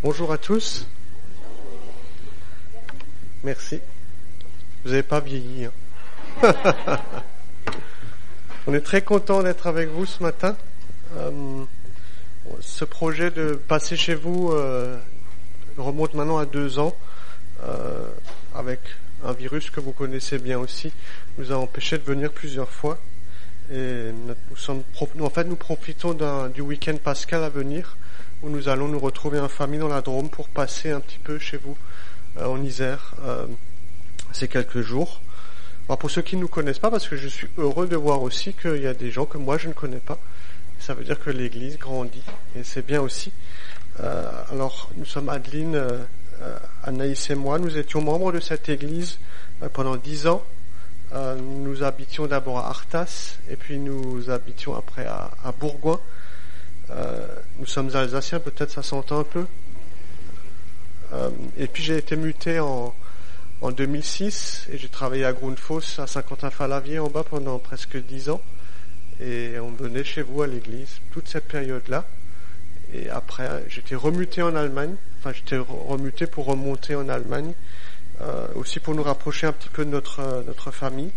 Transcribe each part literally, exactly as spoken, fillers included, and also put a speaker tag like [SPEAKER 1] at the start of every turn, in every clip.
[SPEAKER 1] Bonjour à tous. Merci. Vous n'avez pas vieilli. Hein. On est très content d'être avec vous ce matin. Euh, ce projet de passer chez vous euh, remonte maintenant à deux ans, euh, avec un virus que vous connaissez bien aussi, nous a empêché de venir plusieurs fois. Et nous sommes, en fait, nous profitons d'un, du week-end pascal à venir, où nous allons nous retrouver en famille dans la Drôme pour passer un petit peu chez vous euh, en Isère euh, ces quelques jours. Alors pour ceux qui ne nous connaissent pas, parce que je suis heureux de voir aussi qu'il y a des gens que moi je ne connais pas, ça veut dire que l'Église grandit et c'est bien aussi. Euh, alors nous sommes Adeline, euh, Anaïs et moi, nous étions membres de cette Église euh, pendant dix ans. Euh, nous habitions d'abord à Artas et puis nous habitions après à, à Bourgoin. Euh, nous sommes alsaciens, peut-être ça s'entend un peu. Euh, et puis j'ai été muté en, en deux mille six et j'ai travaillé à Grundfos, à Saint-Quentin-Falavier en bas pendant presque dix ans. Et on venait chez vous à l'église toute cette période-là. Et après, j'étais remuté en Allemagne. Enfin, j'étais remuté pour remonter en Allemagne, euh, aussi pour nous rapprocher un petit peu de notre notre famille.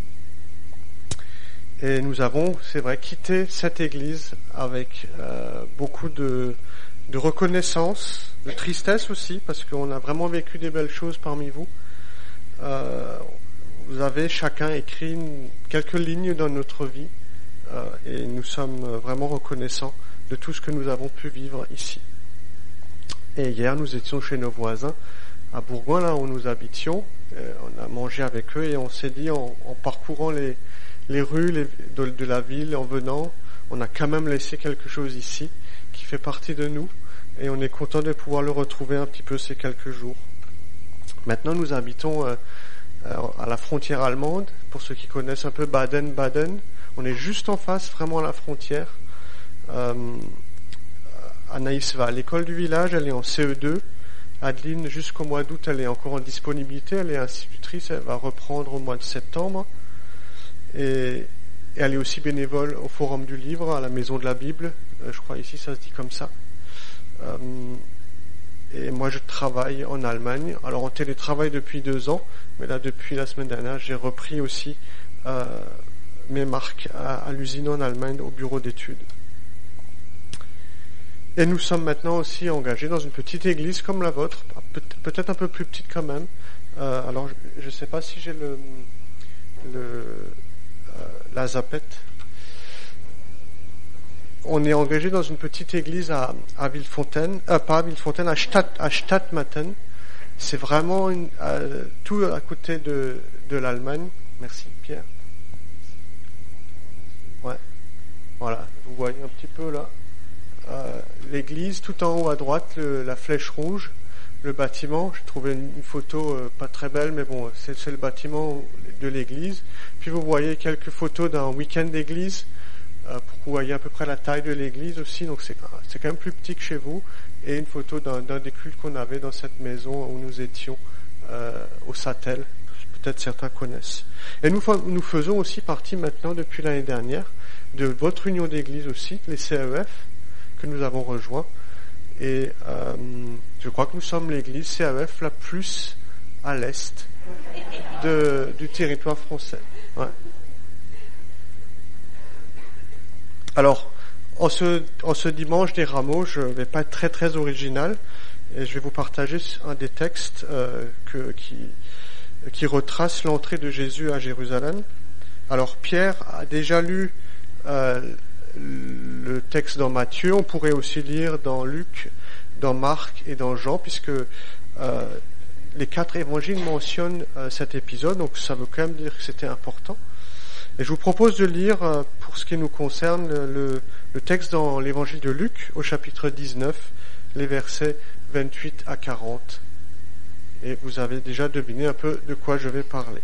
[SPEAKER 1] Et nous avons, c'est vrai, quitté cette église avec euh, beaucoup de, de reconnaissance, de tristesse aussi, parce qu'on a vraiment vécu des belles choses parmi vous. Euh, vous avez chacun écrit une, quelques lignes dans notre vie, euh, et nous sommes vraiment reconnaissants de tout ce que nous avons pu vivre ici. Et hier, nous étions chez nos voisins à Bourgoin, là où nous habitions. Euh, on a mangé avec eux et on s'est dit, en, en parcourant les les rues les, de, de la ville, en venant, on a quand même laissé quelque chose ici qui fait partie de nous et on est content de pouvoir le retrouver un petit peu ces quelques jours. Maintenant, nous habitons euh, à la frontière allemande. Pour ceux qui connaissent un peu Baden-Baden, on est juste en face, vraiment à la frontière. Euh, Anaïs va à l'école du village, elle est en C E deux. Adeline, jusqu'au mois d'août, elle est encore en disponibilité, elle est institutrice, elle va reprendre au mois de septembre. Et, et elle est aussi bénévole au Forum du Livre, à la Maison de la Bible, euh, je crois ici ça se dit comme ça. Euh, et moi je travaille en Allemagne, alors en télétravail depuis deux ans, mais là depuis la semaine dernière j'ai repris aussi euh, mes marques à, à l'usine en Allemagne, au bureau d'études. Et nous sommes maintenant aussi engagés dans une petite église comme la vôtre, peut-être un peu plus petite quand même. Euh, alors je ne sais pas si j'ai le... le la Zapette. On est engagé dans une petite église à, à Villefontaine, euh, pas à Villefontaine, à, Stadt, à Stadtmatten. C'est vraiment une, euh, tout à côté de, de l'Allemagne. Merci Pierre. Ouais, voilà, vous voyez un petit peu là euh, l'église, tout en haut à droite, le, la flèche rouge, le bâtiment. J'ai trouvé une, une photo euh, pas très belle, mais bon, c'est, c'est le bâtiment de l'église. Puis vous voyez quelques photos d'un week-end d'église, euh, pour que vous voyez à peu près la taille de l'église aussi, donc c'est, c'est quand même plus petit que chez vous, et une photo d'un, d'un des cultes qu'on avait dans cette maison où nous étions euh, au Sattel, peut-être certains connaissent. Et nous, nous faisons aussi partie maintenant, depuis l'année dernière, de votre union d'église aussi, les C E F, que nous avons rejoints, et euh, je crois que nous sommes l'église C E F la plus à l'est de, du territoire français. Ouais. Alors, en ce, en ce dimanche des Rameaux, je vais pas être très très original et je vais vous partager un des textes euh, que, qui, qui retrace l'entrée de Jésus à Jérusalem. Alors, Pierre a déjà lu euh, le texte dans Matthieu, on pourrait aussi lire dans Luc, dans Marc et dans Jean, puisque euh, les quatre évangiles mentionnent euh, cet épisode, donc ça veut quand même dire que c'était important. Et je vous propose de lire, euh, pour ce qui nous concerne, le, le texte dans l'évangile de Luc, au chapitre dix-neuf, les versets vingt-huit à quarante. Et vous avez déjà deviné un peu de quoi je vais parler.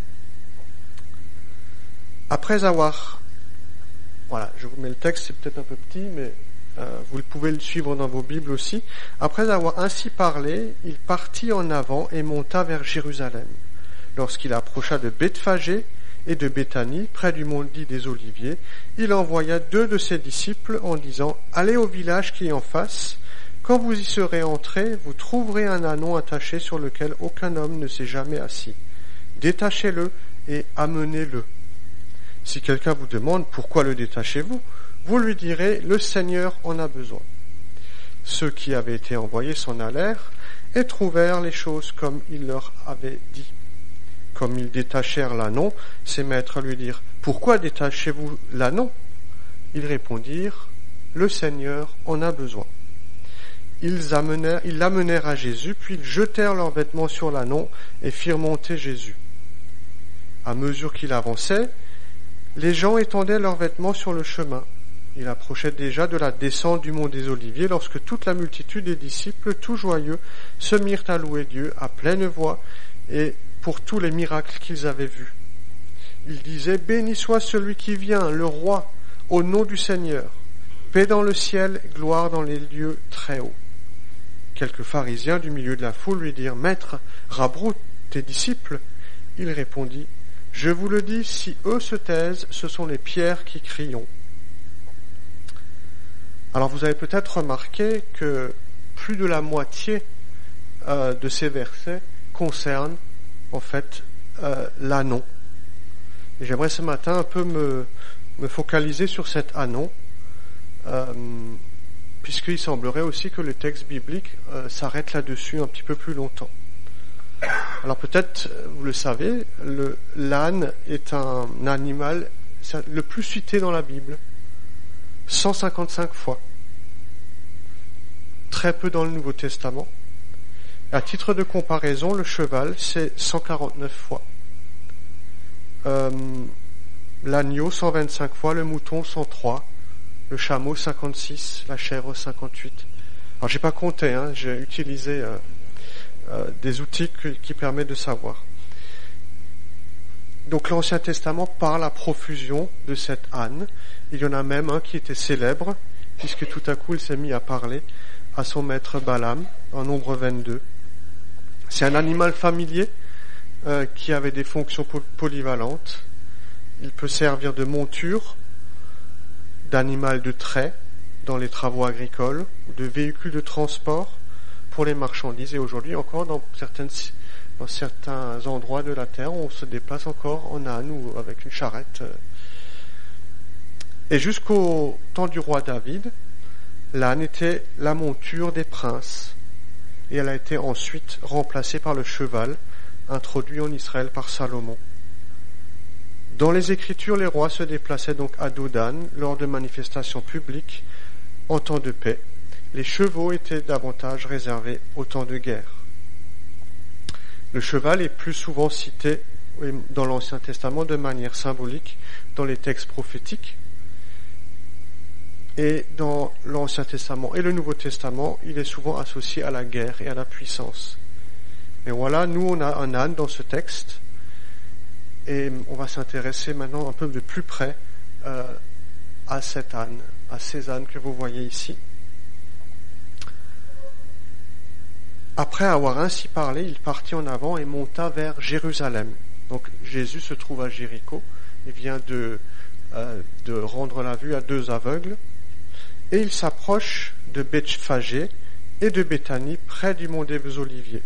[SPEAKER 1] Après avoir... Voilà, je vous mets le texte, c'est peut-être un peu petit, mais... Euh, vous pouvez le suivre dans vos Bibles aussi. Après avoir ainsi parlé, il partit en avant et monta vers Jérusalem. Lorsqu'il approcha de Bethphagée et de Béthanie, près du mont dit des Oliviers, il envoya deux de ses disciples en disant « Allez au village qui est en face, Quand vous y serez entrés, vous trouverez un ânon attaché sur lequel aucun homme ne s'est jamais assis. Détachez-le et amenez-le. Si quelqu'un vous demande pourquoi le détachez-vous, vous lui direz, le Seigneur en a besoin. Ceux qui avaient été envoyés s'en allèrent et trouvèrent les choses comme il leur avait dit. Comme ils détachèrent l'ânon, ses maîtres lui dirent, pourquoi détachez-vous l'ânon? Ils répondirent, le Seigneur en a besoin. Ils amenèrent, ils l'amenèrent à Jésus, puis ils jetèrent leurs vêtements sur l'ânon et firent monter Jésus. À mesure qu'il avançait, les gens étendaient leurs vêtements sur le chemin. Il approchait déjà de la descente du mont des Oliviers lorsque toute la multitude des disciples, tout joyeux, se mirent à louer Dieu à pleine voix et pour tous les miracles qu'ils avaient vus. Ils disaient, béni soit celui qui vient, le roi, au nom du Seigneur. Paix dans le ciel, gloire dans les lieux très hauts. Quelques pharisiens du milieu de la foule lui dirent, Maître, rabroute tes disciples. Il répondit, je vous le dis, si eux se taisent, ce sont les pierres qui crient. Alors vous avez peut-être remarqué que plus de la moitié euh, de ces versets concernent en fait euh, l'ânon. Et j'aimerais ce matin un peu me, me focaliser sur cet ânon, euh, puisqu'il semblerait aussi que le texte biblique euh, s'arrête là-dessus un petit peu plus longtemps. Alors peut-être, vous le savez, le, l'âne est un animal le plus cité dans la Bible, cent cinquante-cinq fois. Très peu dans le Nouveau Testament. À titre de comparaison, le cheval, c'est cent quarante-neuf fois. Euh, l'agneau, cent vingt-cinq fois, le mouton, cent trois, le chameau, cinquante-six, la chèvre, cinquante-huit. Alors j'ai pas compté, hein, j'ai utilisé euh, euh, des outils qui, qui permettent de savoir. Donc l'Ancien Testament parle à profusion de cet âne. Il y en a même un qui était célèbre, puisque tout à coup il s'est mis à parler à son maître Balaam, en Nombre vingt-deux. C'est un animal familier euh, qui avait des fonctions polyvalentes. Il peut servir de monture, d'animal de trait dans les travaux agricoles, ou de véhicule de transport pour les marchandises. Et aujourd'hui encore, dans, certaines, dans certains endroits de la terre, on se déplace encore en âne ou avec une charrette. Et jusqu'au temps du roi David, l'âne était la monture des princes, et elle a été ensuite remplacée par le cheval, introduit en Israël par Salomon. Dans les Écritures, les rois se déplaçaient donc à dos d'âne lors de manifestations publiques en temps de paix. Les chevaux étaient davantage réservés au temps de guerre. Le cheval est plus souvent cité dans l'Ancien Testament de manière symbolique dans les textes prophétiques. Et dans l'Ancien Testament et le Nouveau Testament, il est souvent associé à la guerre et à la puissance. Et voilà, nous on a un âne dans ce texte, et on va s'intéresser maintenant un peu de plus près euh, à cet âne, à ces ânes que vous voyez ici. Après avoir ainsi parlé, il partit en avant et monta vers Jérusalem. Donc Jésus se trouve à Jéricho, il vient de, euh, de rendre la vue à deux aveugles. Et il s'approche de Bethphagée et de Béthanie, près du mont des Oliviers.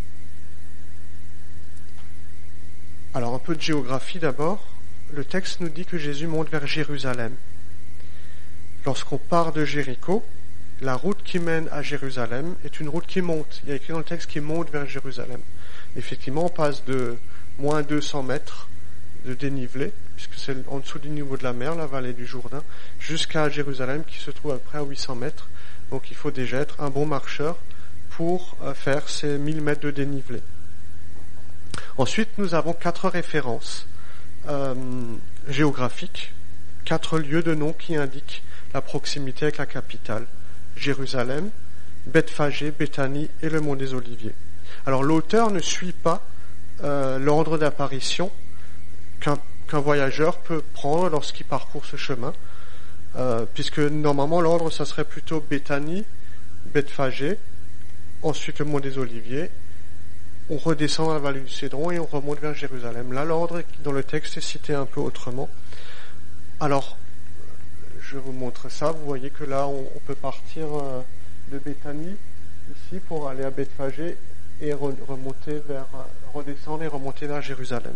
[SPEAKER 1] Alors un peu de géographie d'abord. Le texte nous dit que Jésus monte vers Jérusalem. Lorsqu'on part de Jéricho, la route qui mène à Jérusalem est une route qui monte. Il y a écrit dans le texte qui monte vers Jérusalem. Effectivement, on passe de moins deux cents mètres de dénivelé, puisque c'est en dessous du niveau de la mer, la vallée du Jourdain, jusqu'à Jérusalem qui se trouve à peu près à huit cents mètres. Donc il faut déjà être un bon marcheur pour faire ces mille mètres de dénivelé. Ensuite, nous avons quatre références euh, géographiques, quatre lieux de nom qui indiquent la proximité avec la capitale. Jérusalem, Bethphagée, Béthanie et le mont des Oliviers. Alors l'auteur ne suit pas euh, l'ordre d'apparition qu'un, qu'un voyageur peut prendre lorsqu'il parcourt ce chemin, euh, puisque normalement l'ordre ça serait plutôt Béthanie, Bethphagée, ensuite le mont des Oliviers, on redescend à la vallée du Cédron et on remonte vers Jérusalem. Là l'ordre dans le texte est cité un peu autrement. Alors je vous montre ça, vous voyez que là on, on peut partir euh, de Béthanie, ici, pour aller à Bethphagée et remonter vers, redescendre et remonter vers Jérusalem.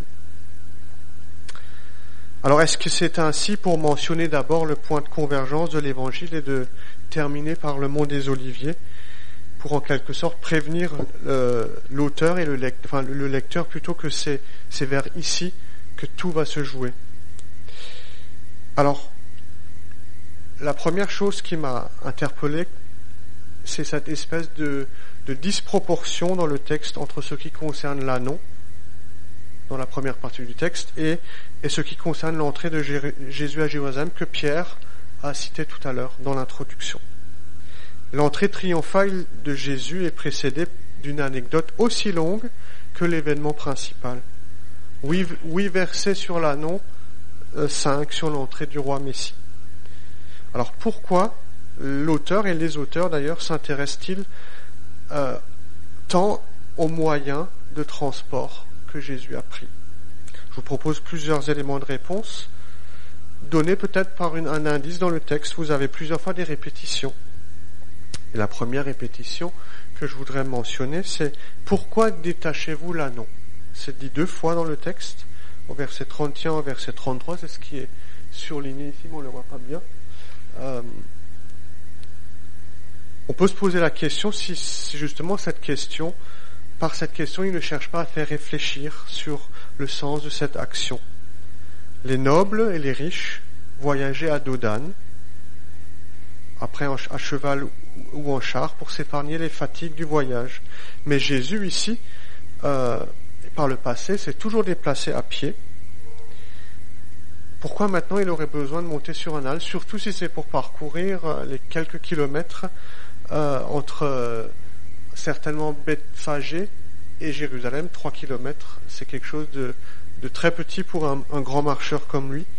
[SPEAKER 1] Alors, est-ce que c'est ainsi pour mentionner d'abord le point de convergence de l'évangile et de terminer par le mont des Oliviers, pour en quelque sorte prévenir euh, l'auteur et le lecteur, enfin le lecteur plutôt que c'est, c'est vers ici que tout va se jouer. Alors, la première chose qui m'a interpellé, c'est cette espèce de, de disproportion dans le texte entre ce qui concerne l'annon, dans la première partie du texte, et, et ce qui concerne l'entrée de Jér- Jésus à Jérusalem que Pierre a cité tout à l'heure dans l'introduction. L'entrée triomphale de Jésus est précédée d'une anecdote aussi longue que l'événement principal. Huit, huit versets sur l'annon, euh, cinq sur l'entrée du roi Messie. Alors pourquoi l'auteur et les auteurs d'ailleurs s'intéressent-ils euh, tant aux moyens de transport que Jésus a pris? Je vous propose plusieurs éléments de réponse, donnés peut-être par une, un indice dans le texte. Vous avez plusieurs fois des répétitions. Et la première répétition que je voudrais mentionner, c'est « Pourquoi détachez-vous l'annon » C'est dit deux fois dans le texte, au verset trente et un, au verset trente-trois, c'est ce qui est surligné ici, mais on ne le voit pas bien. Euh, on peut se poser la question si, si justement cette question, par cette question, il ne cherche pas à faire réfléchir sur le sens de cette action. Les nobles et les riches voyageaient à Dodane, après à cheval ou en char, pour s'épargner les fatigues du voyage. Mais Jésus ici, euh, par le passé, s'est toujours déplacé à pied. Pourquoi maintenant il aurait besoin de monter sur un âne, surtout si c'est pour parcourir les quelques kilomètres euh, entre euh, certainement Bethphagée et Jérusalem, trois kilomètres, c'est quelque chose de, de très petit pour un, un grand marcheur comme lui.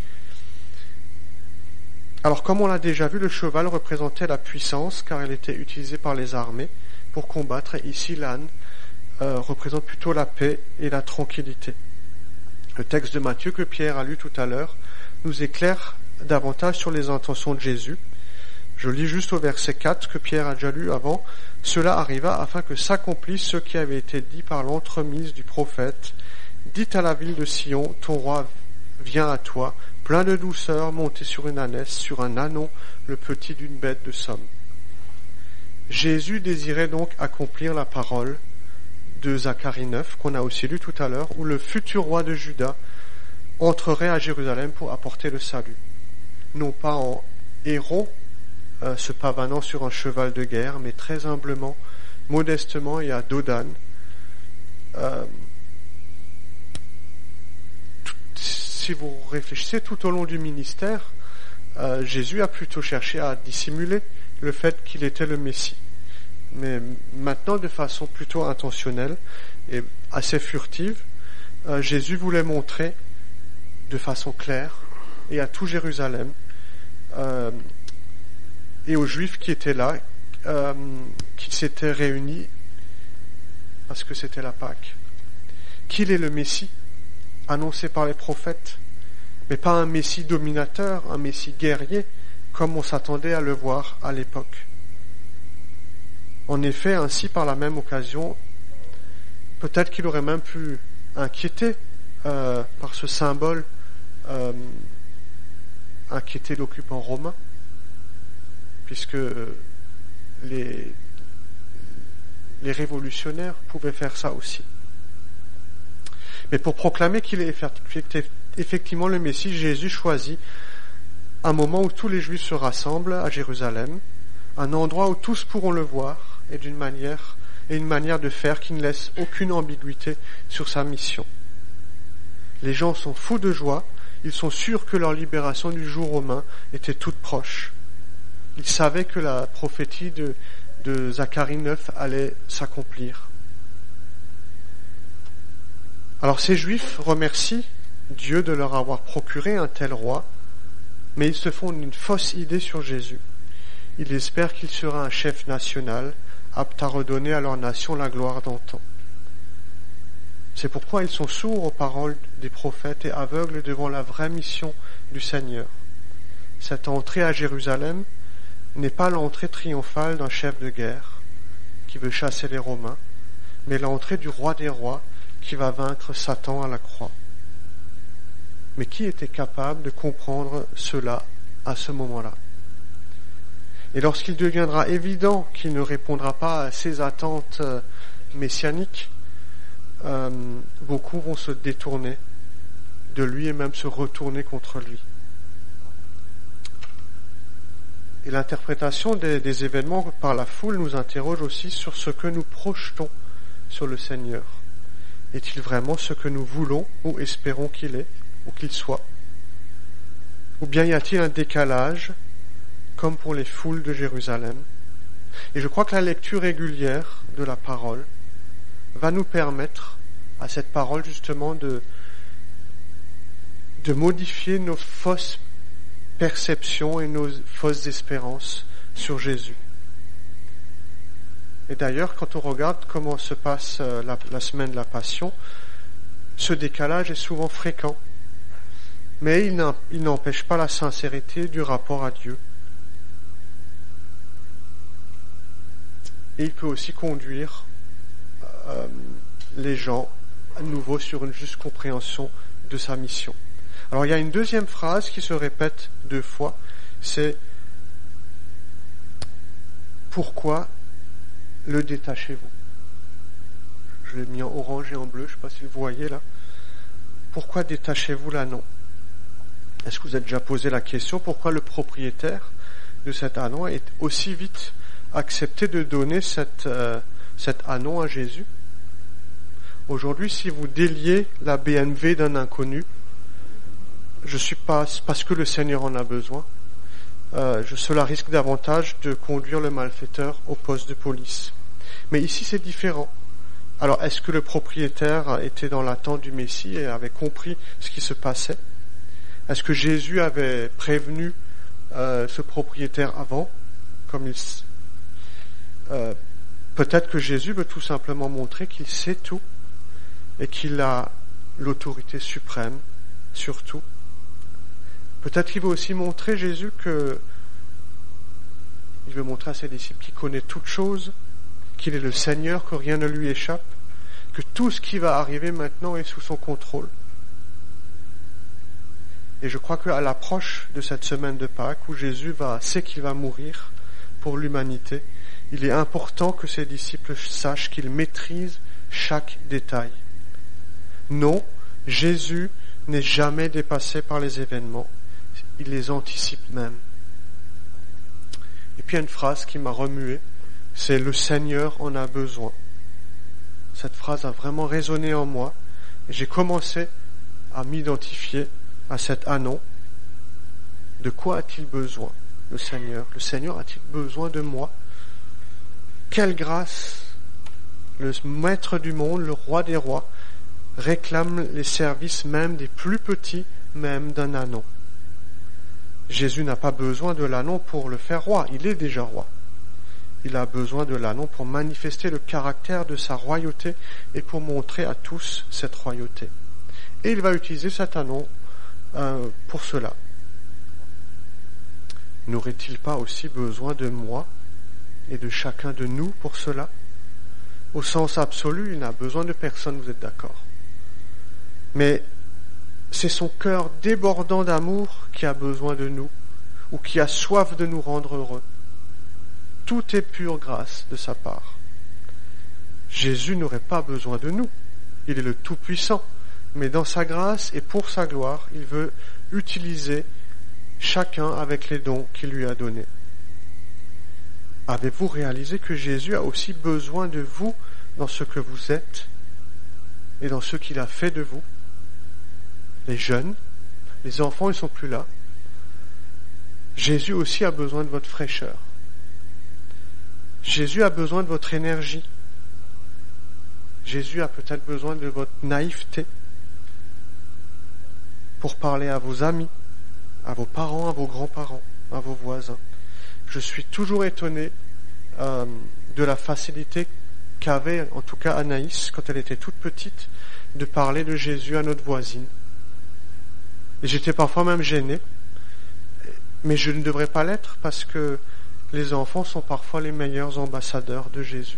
[SPEAKER 1] Alors, comme on l'a déjà vu, le cheval représentait la puissance, car il était utilisé par les armées pour combattre. Et ici, l'âne euh, représente plutôt la paix et la tranquillité. Le texte de Matthieu que Pierre a lu tout à l'heure nous éclaire davantage sur les intentions de Jésus. Je lis juste au verset quatre que Pierre a déjà lu avant. « Cela arriva afin que s'accomplisse ce qui avait été dit par l'entremise du prophète. Dites à la ville de Sion, ton roi vient à toi, plein de douceur, monté sur une ânesse, sur un ânon, le petit d'une bête de somme. » Jésus désirait donc accomplir la parole de Zacharie neuf, qu'on a aussi lu tout à l'heure, où le futur roi de Juda entrerait à Jérusalem pour apporter le salut. Non pas en héros, euh, se pavanant sur un cheval de guerre, mais très humblement, modestement et à Dodane. Euh, Si vous réfléchissez tout au long du ministère, euh, Jésus a plutôt cherché à dissimuler le fait qu'il était le Messie. Mais maintenant, de façon plutôt intentionnelle et assez furtive, euh, Jésus voulait montrer de façon claire et à tout Jérusalem euh, et aux Juifs qui étaient là, euh, qui s'étaient réunis parce que c'était la Pâque, qu'il est le Messie annoncé par les prophètes, mais pas un Messie dominateur, un Messie guerrier, comme on s'attendait à le voir à l'époque. En effet, ainsi, par la même occasion, peut-être qu'il aurait même pu inquiéter euh, par ce symbole, euh, inquiéter l'occupant romain, puisque euh, les, les révolutionnaires pouvaient faire ça aussi. Mais pour proclamer qu'il est effectivement le Messie, Jésus choisit un moment où tous les Juifs se rassemblent à Jérusalem, un endroit où tous pourront le voir, et d'une manière, et une manière de faire qui ne laisse aucune ambiguïté sur sa mission. Les gens sont fous de joie, ils sont sûrs que leur libération du joug romain était toute proche. Ils savaient que la prophétie de, de Zacharie neuf allait s'accomplir. Alors ces Juifs remercient Dieu de leur avoir procuré un tel roi, mais ils se font une fausse idée sur Jésus. Ils espèrent qu'il sera un chef national, apte à redonner à leur nation la gloire d'antan. C'est pourquoi ils sont sourds aux paroles des prophètes et aveugles devant la vraie mission du Seigneur. Cette entrée à Jérusalem n'est pas l'entrée triomphale d'un chef de guerre qui veut chasser les Romains, mais l'entrée du roi des rois qui va vaincre Satan à la croix. Mais qui était capable de comprendre cela à ce moment-là? Et lorsqu'il deviendra évident qu'il ne répondra pas à ses attentes messianiques, euh, beaucoup vont se détourner de lui et même se retourner contre lui. Et l'interprétation des, des événements par la foule nous interroge aussi sur ce que nous projetons sur le Seigneur. Est-il vraiment ce que nous voulons ou espérons qu'il est, ou qu'il soit? Ou bien y a-t-il un décalage, comme pour les foules de Jérusalem? Et je crois que la lecture régulière de la parole va nous permettre, à cette parole justement, de, de modifier nos fausses perceptions et nos fausses espérances sur Jésus. Et d'ailleurs, quand on regarde comment se passe la, la semaine de la Passion, ce décalage est souvent fréquent, mais il, il n'empêche pas la sincérité du rapport à Dieu. Et il peut aussi conduire euh, les gens à nouveau sur une juste compréhension de sa mission. Alors il y a une deuxième phrase qui se répète deux fois, c'est « Pourquoi le détachez-vous » Je l'ai mis en orange et en bleu, je ne sais pas si vous voyez là. Pourquoi détachez-vous l'anneau? Est-ce que vous avez déjà posé la question pourquoi le propriétaire de cet anneau est aussi vite accepté de donner cette, euh, cet anneau à Jésus? Aujourd'hui, si vous déliez la B M W d'un inconnu, je suis pas parce que le Seigneur en a besoin. Euh, je, cela risque davantage de conduire le malfaiteur au poste de police. Mais ici, c'est différent. Alors, est-ce que le propriétaire était dans l'attente du Messie et avait compris ce qui se passait? Est-ce que Jésus avait prévenu euh, ce propriétaire avant, comme il euh, peut-être que Jésus veut tout simplement montrer qu'il sait tout et qu'il a l'autorité suprême sur tout. Peut-être qu'il veut aussi montrer, Jésus, que il veut montrer à ses disciples qu'il connaît toutes choses, qu'il est le Seigneur, que rien ne lui échappe, que tout ce qui va arriver maintenant est sous son contrôle. Et je crois qu'à l'approche de cette semaine de Pâques, où Jésus va, sait qu'il va mourir pour l'humanité, il est important que ses disciples sachent qu'il maîtrise chaque détail. Non, Jésus n'est jamais dépassé par les événements. Il les anticipe même. Et puis il y a une phrase qui m'a remué, c'est « Le Seigneur en a besoin ». Cette phrase a vraiment résonné en moi et j'ai commencé à m'identifier à cet anneau. De quoi a-t-il besoin, le Seigneur? Le Seigneur a-t-il besoin de moi? Quelle grâce! Le Maître du monde, le Roi des rois, réclame les services même des plus petits, même d'un anneau. Jésus n'a pas besoin de l'anneau pour le faire roi, il est déjà roi. Il a besoin de l'anneau pour manifester le caractère de sa royauté et pour montrer à tous cette royauté. Et il va utiliser cet anneau euh, pour cela. N'aurait-il pas aussi besoin de moi et de chacun de nous pour cela? Au sens absolu, il n'a besoin de personne, vous êtes d'accord. Mais c'est son cœur débordant d'amour qui a besoin de nous, ou qui a soif de nous rendre heureux. Tout est pure grâce de sa part. Jésus n'aurait pas besoin de nous, il est le Tout-Puissant, mais dans sa grâce et pour sa gloire, il veut utiliser chacun avec les dons qu'il lui a donnés. Avez-vous réalisé que Jésus a aussi besoin de vous dans ce que vous êtes et dans ce qu'il a fait de vous? Les jeunes, les enfants, ils sont plus là. Jésus aussi a besoin de votre fraîcheur. Jésus a besoin de votre énergie. Jésus a peut-être besoin de votre naïveté pour parler à vos amis, à vos parents, à vos grands-parents, à vos voisins. Je suis toujours étonné euh, de la facilité qu'avait, en tout cas Anaïs, quand elle était toute petite, de parler de Jésus à notre voisine. Et j'étais parfois même gêné, mais je ne devrais pas l'être parce que les enfants sont parfois les meilleurs ambassadeurs de Jésus.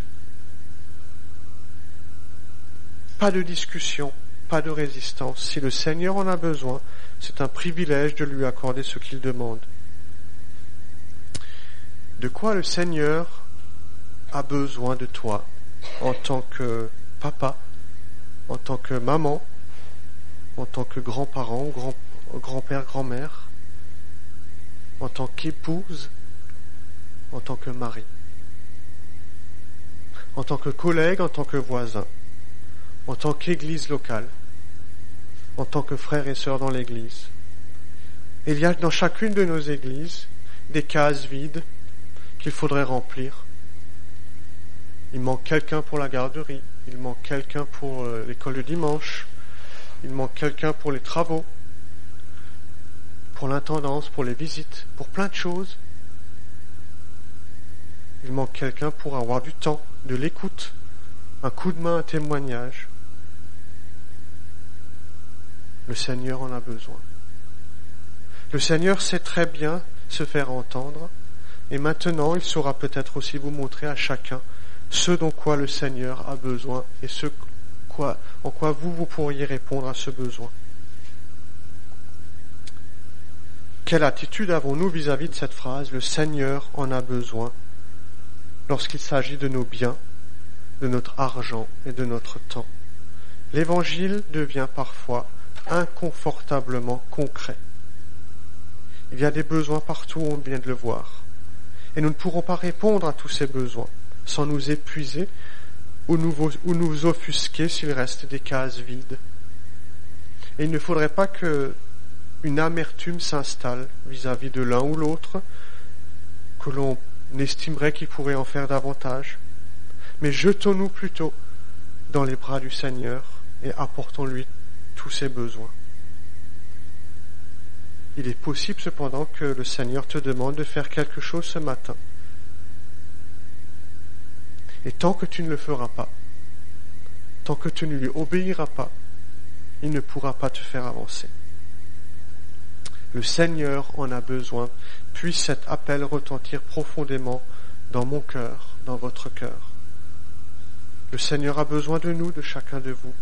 [SPEAKER 1] Pas de discussion, pas de résistance. Si le Seigneur en a besoin, c'est un privilège de lui accorder ce qu'il demande. De quoi le Seigneur a besoin de toi en tant que papa, en tant que maman, en tant que grand-parent, grand, grand-père, grand-mère, en tant qu'épouse, en tant que mari, en tant que collègue, en tant que voisin, en tant qu'église locale, en tant que frères et sœurs dans l'église. Il y a dans chacune de nos églises des cases vides qu'il faudrait remplir. Il manque quelqu'un pour la garderie, il manque quelqu'un pour euh, l'école de dimanche, il manque quelqu'un pour les travaux, pour l'intendance, pour les visites, pour plein de choses. Il manque quelqu'un pour avoir du temps, de l'écoute, un coup de main, un témoignage. Le Seigneur en a besoin. Le Seigneur sait très bien se faire entendre, et maintenant il saura peut-être aussi vous montrer à chacun ce dont quoi le Seigneur a besoin et ce quoi, en quoi vous, vous pourriez répondre à ce besoin. Quelle attitude avons-nous vis-à-vis de cette phrase « Le Seigneur en a besoin » lorsqu'il s'agit de nos biens, de notre argent et de notre temps? L'Évangile devient parfois inconfortablement concret. Il y a des besoins partout, on vient de le voir. Et nous ne pourrons pas répondre à tous ces besoins sans nous épuiser ou nous, ou nous offusquer s'il reste des cases vides. Et il ne faudrait pas que une amertume s'installe vis-à-vis de l'un ou l'autre, que l'on estimerait qu'il pourrait en faire davantage. Mais jetons-nous plutôt dans les bras du Seigneur et apportons-lui tous ses besoins. Il est possible cependant que le Seigneur te demande de faire quelque chose ce matin. Et tant que tu ne le feras pas, tant que tu ne lui obéiras pas, il ne pourra pas te faire avancer. Le Seigneur en a besoin. Puisse cet appel retentir profondément dans mon cœur, dans votre cœur. Le Seigneur a besoin de nous, de chacun de vous.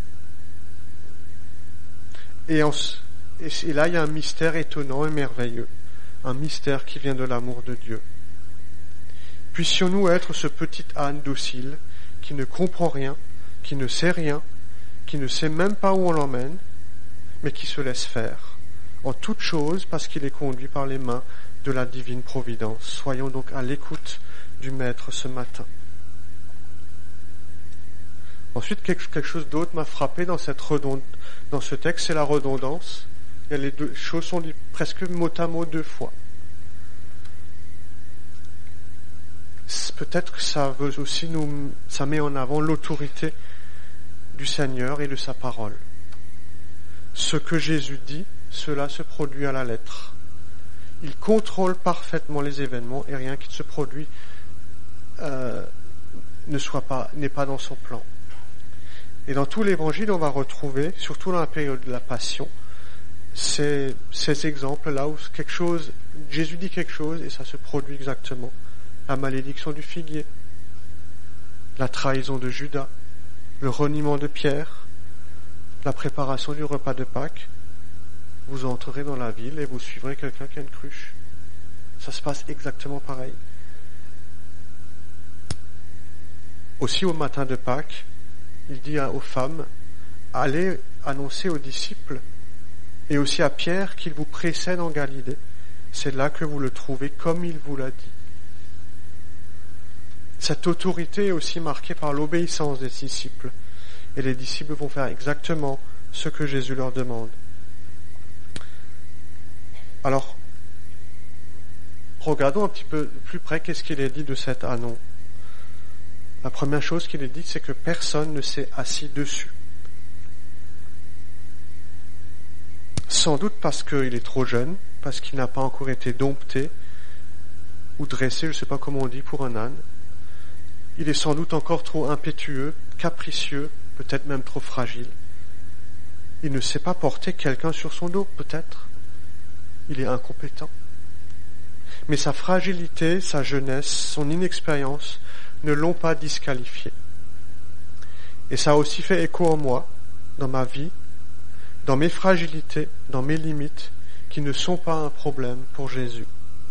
[SPEAKER 1] Et, en, et là, il y a un mystère étonnant et merveilleux, un mystère qui vient de l'amour de Dieu. Puissions-nous être ce petit âne docile qui ne comprend rien, qui ne sait rien, qui ne sait même pas où on l'emmène, mais qui se laisse faire, en toute chose parce qu'il est conduit par les mains de la divine providence. Soyons donc à l'écoute du Maître ce matin. Ensuite, quelque chose d'autre m'a frappé dans, cette redond... dans ce texte, c'est la redondance. Et les deux choses sont dites presque mot à mot deux fois. Peut-être que ça veut aussi nous, ça met en avant l'autorité du Seigneur et de sa parole. Ce que Jésus dit, cela se produit à la lettre. Il contrôle parfaitement les événements et rien qui se produit euh, ne soit pas, n'est pas dans son plan. Et dans tout l'Évangile, on va retrouver, surtout dans la période de la Passion, ces, ces exemples-là où quelque chose, Jésus dit quelque chose et ça se produit exactement. La malédiction du figuier, la trahison de Judas, le reniement de Pierre, la préparation du repas de Pâques. Vous entrerez dans la ville et vous suivrez quelqu'un qui a une cruche. Ça se passe exactement pareil. Aussi au matin de Pâques, il dit aux femmes, allez annoncer aux disciples et aussi à Pierre qu'il vous précède en Galilée. C'est là que vous le trouvez comme il vous l'a dit. Cette autorité est aussi marquée par l'obéissance des disciples. Et les disciples vont faire exactement ce que Jésus leur demande. Alors, regardons un petit peu plus près qu'est-ce qu'il est dit de cet ânon. La première chose qu'il est dit, c'est que personne ne s'est assis dessus. Sans doute parce qu'il est trop jeune, parce qu'il n'a pas encore été dompté ou dressé, je ne sais pas comment on dit pour un âne. Il est sans doute encore trop impétueux, capricieux, peut-être même trop fragile. Il ne sait pas porter quelqu'un sur son dos, peut-être. Il est incompétent. mais sa fragilité, sa jeunesse, son inexpérience ne l'ont pas disqualifié. Et ça a aussi fait écho en moi, dans ma vie, dans mes fragilités, dans mes limites, qui ne sont pas un problème pour Jésus.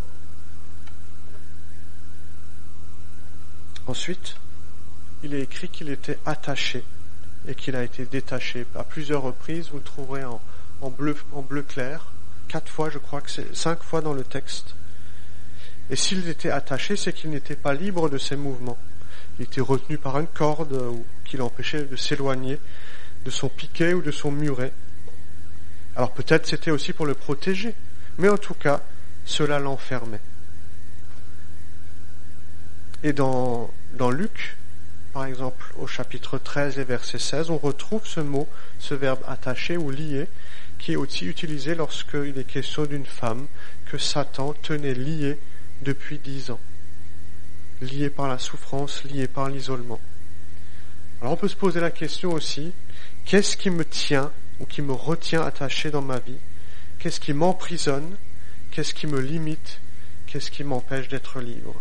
[SPEAKER 1] Ensuite, il est écrit qu'il était attaché et qu'il a été détaché. À plusieurs reprises, vous le trouverez en, en, bleu, en bleu clair, quatre fois, je crois que c'est cinq fois dans le texte. Et s'il était attaché, c'est qu'il n'était pas libre de ses mouvements. Il était retenu par une corde ou qui l'empêchait de s'éloigner de son piquet ou de son muret. Alors peut-être c'était aussi pour le protéger, mais en tout cas, cela l'enfermait. Et dans, dans Luc, par exemple, au chapitre treize et verset seize, on retrouve ce mot, ce verbe attaché ou lié, qui est aussi utilisé lorsqu'il est question d'une femme que Satan tenait liée depuis dix ans. Liée par la souffrance, liée par l'isolement. Alors on peut se poser la question aussi, qu'est-ce qui me tient ou qui me retient attaché dans ma vie? Qu'est-ce qui m'emprisonne? Qu'est-ce qui me limite? Qu'est-ce qui m'empêche d'être libre?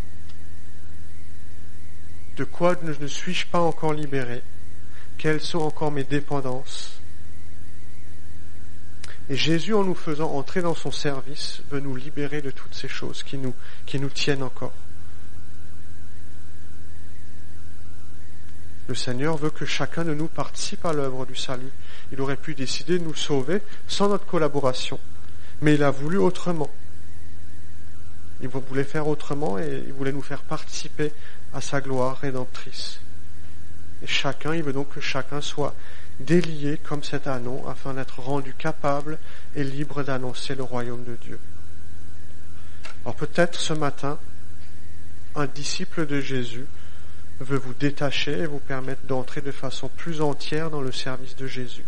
[SPEAKER 1] De quoi ne suis-je pas encore libéré? Quelles sont encore mes dépendances? Et Jésus, en nous faisant entrer dans son service, veut nous libérer de toutes ces choses qui nous, qui nous tiennent encore. Le Seigneur veut que chacun de nous participe à l'œuvre du salut. Il aurait pu décider de nous sauver sans notre collaboration, mais il a voulu autrement. Il voulait faire autrement et il voulait nous faire participer à sa gloire rédemptrice. Et chacun, il veut donc que chacun soit délié comme cet anneau afin d'être rendu capable et libre d'annoncer le royaume de Dieu. Alors peut-être ce matin, un disciple de Jésus veut vous détacher et vous permettre d'entrer de façon plus entière dans le service de Jésus.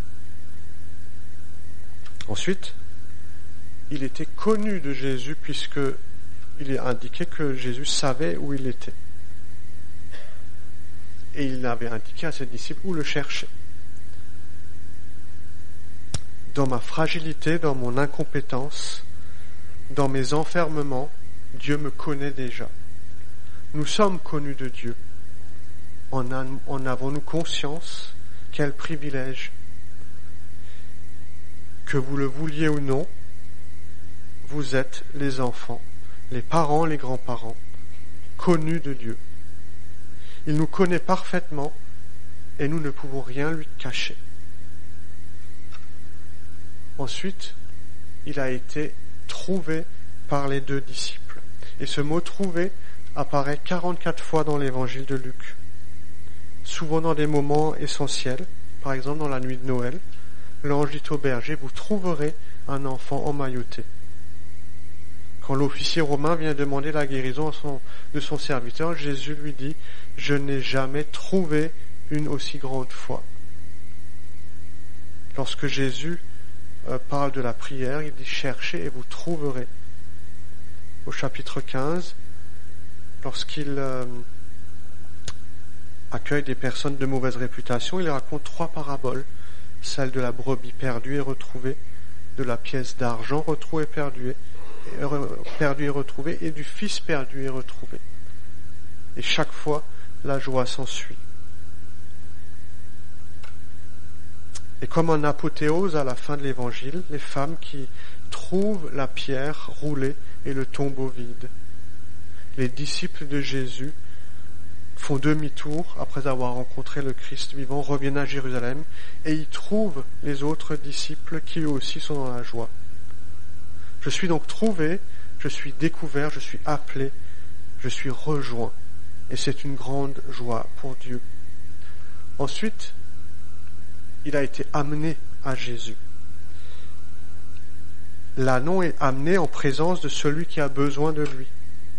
[SPEAKER 1] Ensuite, il était connu de Jésus puisque il est indiqué que Jésus savait où il était. Et il avait indiqué à ses disciples où le chercher. Dans ma fragilité, dans mon incompétence, dans mes enfermements, Dieu me connaît déjà. Nous sommes connus de Dieu. En, a, en avons-nous conscience? Quel privilège! Que vous le vouliez ou non, vous êtes les enfants, les parents, les grands-parents, connus de Dieu. Il nous connaît parfaitement et nous ne pouvons rien lui cacher. Ensuite, il a été trouvé par les deux disciples. Et ce mot « trouvé » apparaît quarante-quatre fois dans l'évangile de Luc. Souvent dans des moments essentiels, par exemple dans la nuit de Noël, l'ange dit au berger, vous trouverez un enfant emmailloté. Quand l'officier romain vient demander la guérison à son, de son serviteur, Jésus lui dit, je n'ai jamais trouvé une aussi grande foi. Lorsque Jésus euh, parle de la prière, il dit, cherchez et vous trouverez. Au chapitre quinze, lorsqu'il euh, accueille des personnes de mauvaise réputation, il raconte trois paraboles, celle de la brebis perdue et retrouvée, de la pièce d'argent retrouvée et perdue, et, perdue et retrouvée, et du fils perdu et retrouvé. Et chaque fois, la joie s'ensuit. Et comme en apothéose à la fin de l'évangile, les femmes qui trouvent la pierre roulée et le tombeau vide. Les disciples de Jésus font demi-tour après avoir rencontré le Christ vivant, reviennent à Jérusalem et y trouvent les autres disciples qui eux aussi sont dans la joie. Je suis donc trouvé, je suis découvert, je suis appelé, je suis rejoint. Et c'est une grande joie pour Dieu. Ensuite, il a été amené à Jésus. L'anneau est amené en présence de celui qui a besoin de lui.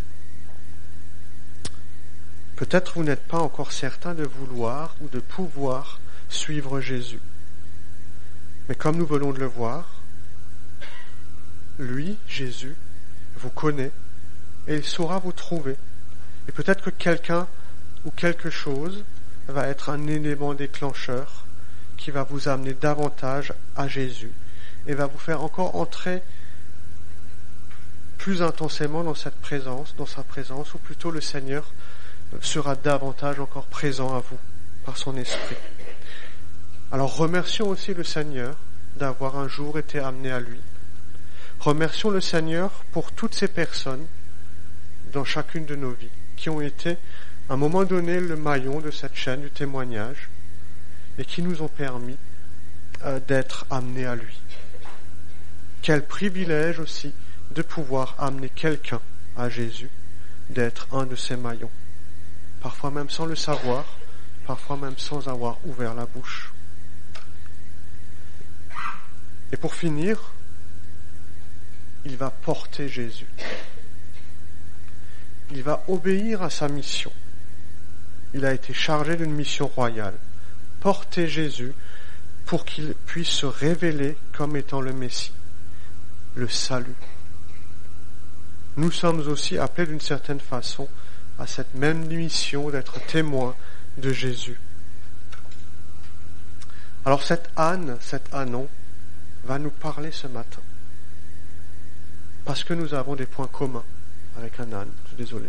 [SPEAKER 1] Peut-être vous n'êtes pas encore certain de vouloir ou de pouvoir suivre Jésus. Mais comme nous venons de le voir, lui, Jésus, vous connaît et il saura vous trouver. Et peut-être que quelqu'un ou quelque chose va être un élément déclencheur qui va vous amener davantage à Jésus et va vous faire encore entrer plus intensément dans cette présence, dans sa présence, ou plutôt le Seigneur sera davantage encore présent à vous par son esprit. Alors remercions aussi le Seigneur d'avoir un jour été amené à lui. Remercions le Seigneur pour toutes ces personnes dans chacune de nos vies qui ont été à un moment donné le maillon de cette chaîne du témoignage et qui nous ont permis euh, d'être amenés à lui. Quel privilège aussi de pouvoir amener quelqu'un à Jésus, d'être un de ces maillons, parfois même sans le savoir, parfois même sans avoir ouvert la bouche. Et pour finir, il va porter Jésus. Il va obéir à sa mission. Il a été chargé d'une mission royale. Porter Jésus pour qu'il puisse se révéler comme étant le Messie, le salut. Nous sommes aussi appelés d'une certaine façon à cette même mission d'être témoins de Jésus. Alors cette âne, cet ânon, va nous parler ce matin. Parce que nous avons des points communs avec un âne, je suis désolé.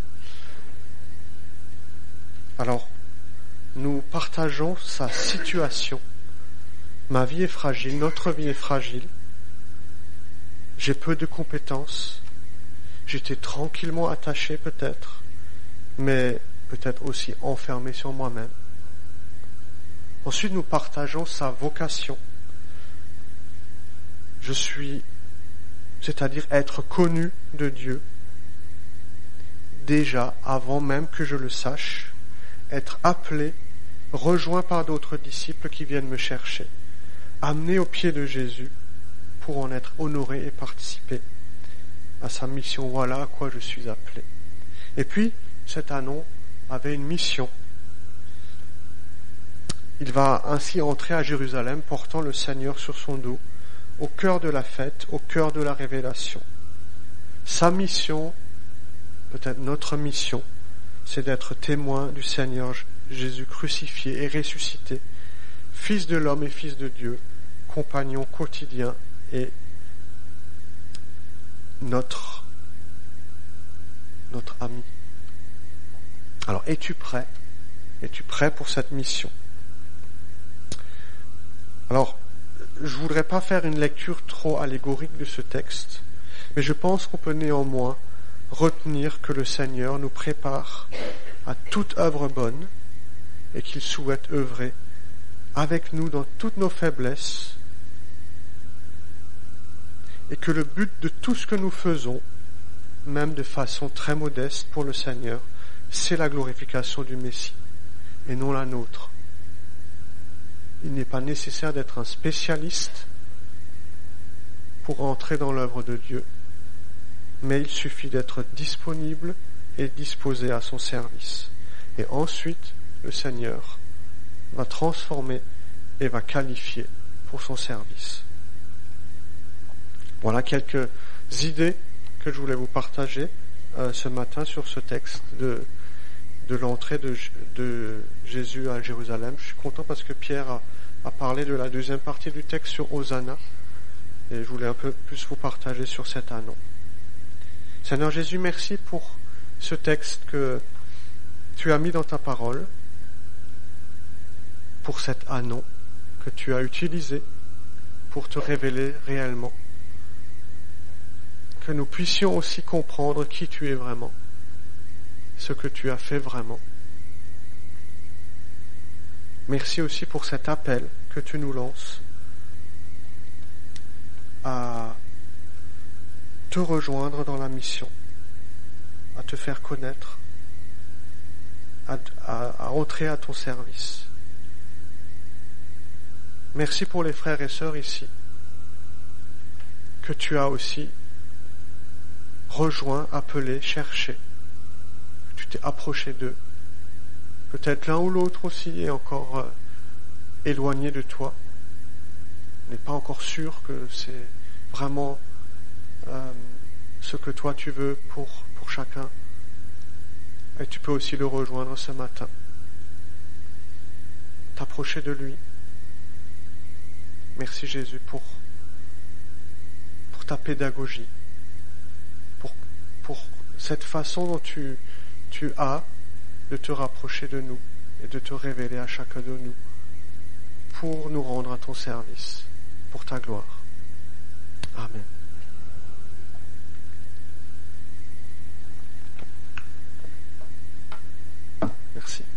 [SPEAKER 1] Alors, nous partageons sa situation. Ma vie est fragile, notre vie est fragile. J'ai peu de compétences. J'étais tranquillement attaché peut-être, mais peut-être aussi enfermé sur moi-même. Ensuite, nous partageons sa vocation. Je suis, c'est-à-dire être connu de Dieu, déjà avant même que je le sache, être appelé, rejoint par d'autres disciples qui viennent me chercher, amené aux pieds de Jésus pour en être honoré et participer à sa mission. Voilà à quoi je suis appelé. Et puis, cet ânon avait une mission. Il va ainsi entrer à Jérusalem portant le Seigneur sur son dos, au cœur de la fête, au cœur de la révélation. Sa mission, peut-être notre mission, c'est d'être témoin du Seigneur Jésus crucifié et ressuscité, Fils de l'homme et Fils de Dieu, compagnon quotidien et notre, notre ami. Alors, es-tu prêt? Es-tu prêt pour cette mission? Alors, je voudrais pas faire une lecture trop allégorique de ce texte, mais je pense qu'on peut néanmoins retenir que le Seigneur nous prépare à toute œuvre bonne et qu'il souhaite œuvrer avec nous dans toutes nos faiblesses et que le but de tout ce que nous faisons, même de façon très modeste pour le Seigneur, c'est la glorification du Messie et non la nôtre. Il n'est pas nécessaire d'être un spécialiste pour entrer dans l'œuvre de Dieu, mais il suffit d'être disponible et disposé à son service. Et ensuite, le Seigneur va transformer et va qualifier pour son service. Voilà quelques idées que je voulais vous partager euh, ce matin sur ce texte de, de l'entrée de, de Jésus à Jérusalem. Je suis content parce que Pierre a, a parlé de la deuxième partie du texte sur Hosanna, et je voulais un peu plus vous partager sur cet ânon. Seigneur Jésus, merci pour ce texte que tu as mis dans ta parole, pour cet ânon que tu as utilisé pour te révéler réellement. Que nous puissions aussi comprendre qui tu es vraiment, ce que tu as fait vraiment. Merci aussi pour cet appel que tu nous lances à te rejoindre dans la mission, à te faire connaître, à, à, à entrer à ton service. Merci pour les frères et sœurs ici, que tu as aussi rejoint, appelé, cherché, que tu t'es approché d'eux. Peut-être l'un ou l'autre aussi est encore euh, éloigné de toi, n'est pas encore sûr que c'est vraiment euh, ce que toi tu veux pour, pour chacun. Et tu peux aussi le rejoindre ce matin, t'approcher de lui. Merci Jésus pour, pour ta pédagogie, pour pour cette façon dont tu, tu as de te rapprocher de nous et de te révéler à chacun de nous pour nous rendre à ton service, pour ta gloire. Amen. Merci.